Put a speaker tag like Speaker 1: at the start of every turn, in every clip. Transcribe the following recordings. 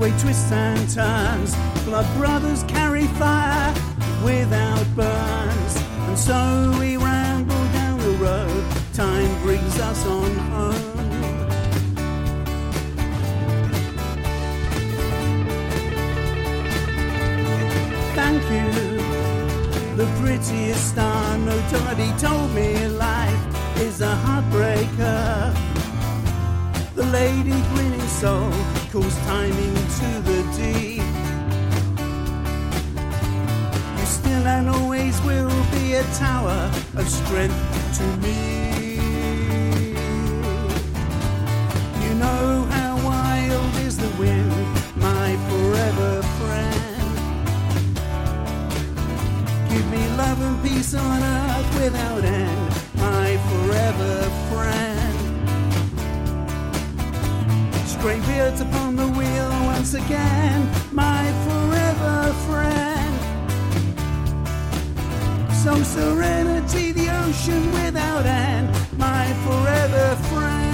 Speaker 1: way twists and turns. Blood brothers carry fire without burns. And so we ramble down the road. Time brings us on home. Thank you, the prettiest star. Nobody told me life is a heartbreaker. The lady grinning soul calls timing to the deep. You still and always will be a tower of strength to me. You know how wild is the wind, my forever friend. Give me love and peace on earth without end, my forever friend. Greybeards upon the wheel once again, my forever friend. So serenity, the ocean without end, my forever friend.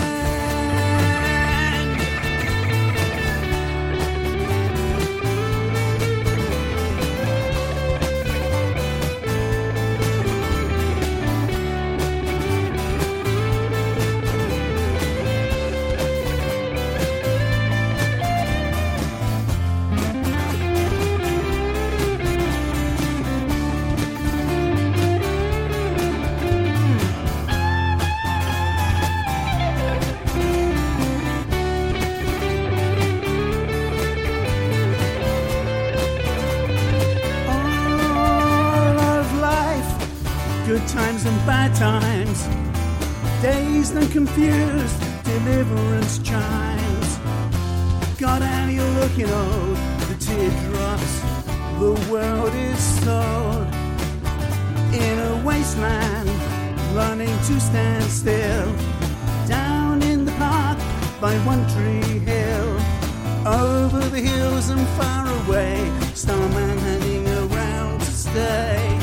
Speaker 1: Good times and bad times, dazed and confused, deliverance chimes. God, how you're looking old, the teardrops, the world is sold. In a wasteland, running to stand still. Down in the park, by One Tree Hill. Over the hills and far away, Starman hanging around to stay.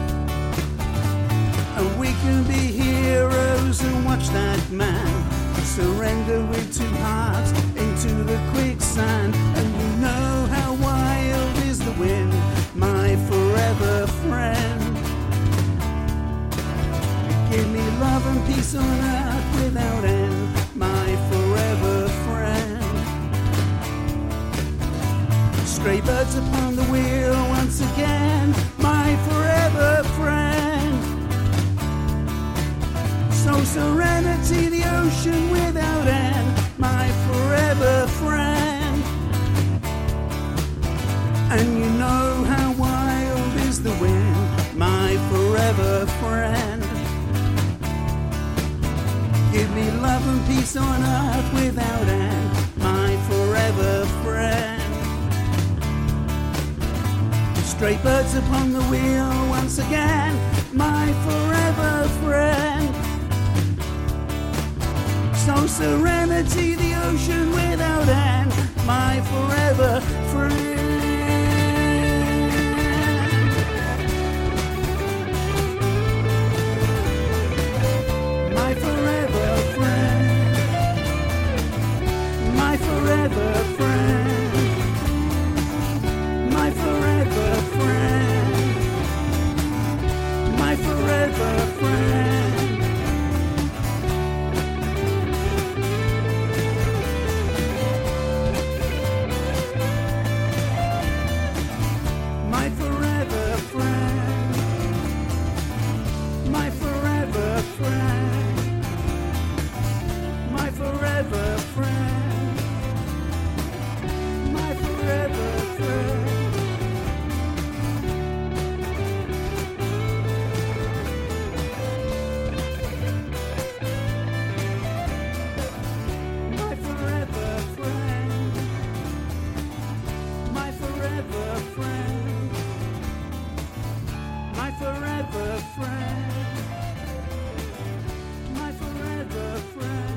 Speaker 1: And we can be heroes and watch that man surrender with two hearts into the quicksand. And you know how wild is the wind, my forever friend. Give me love and peace on earth without end, my forever friend. Stray birds upon the wheel once again, my forever friend. So serenity, the ocean without end, my forever friend. And you know how wild is the wind, my forever friend. Give me love and peace on earth without end, my forever friend. Stray birds upon the wheel once again, my forever friend. So serenity, the ocean without end, my forever friend. My forever friend. My forever friend. My forever friend. My forever friend.
Speaker 2: forever friend, my forever friend.